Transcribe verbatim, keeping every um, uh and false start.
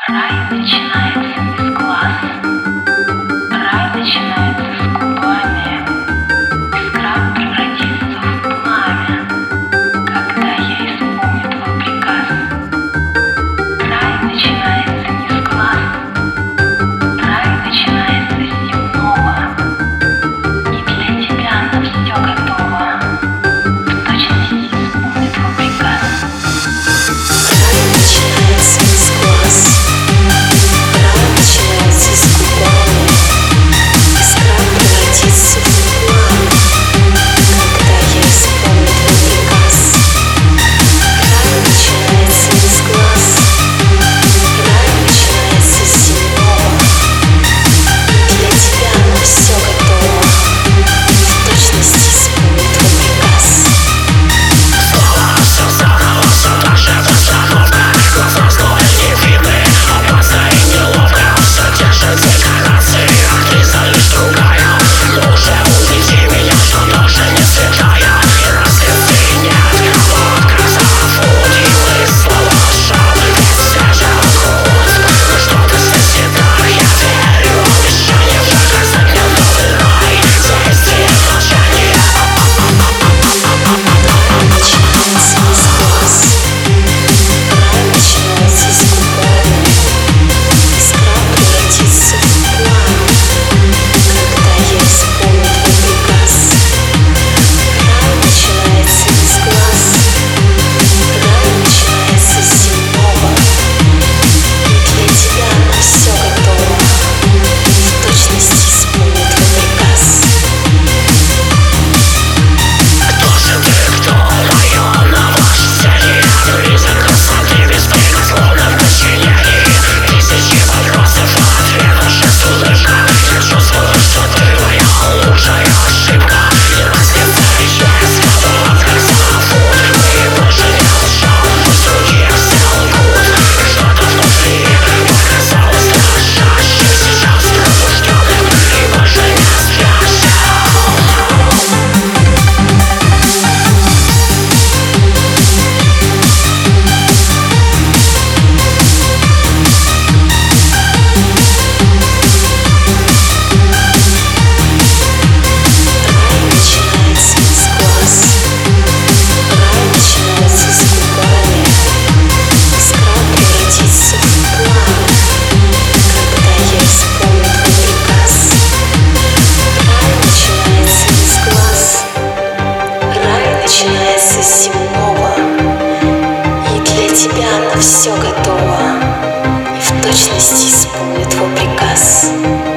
Рай начинается не с глаз, рай начинается с губами. Искра превратится в пламя, когда я исполню твой приказ. Рай начинается не с глаз, рай начинается с земного, и для тебя на все готово. В точности исполню твой приказ. Рай начинается не с глаз, рай начинается с губами. Искра превратится в пламя, когда я исполню твой приказ. Рай начинается не с глаз, рай начинается с земного, и для тебя на все готово. В точности исполню твой приказ. Начинается с земного, и для тебя на все готово, и в точности исполню твой приказ.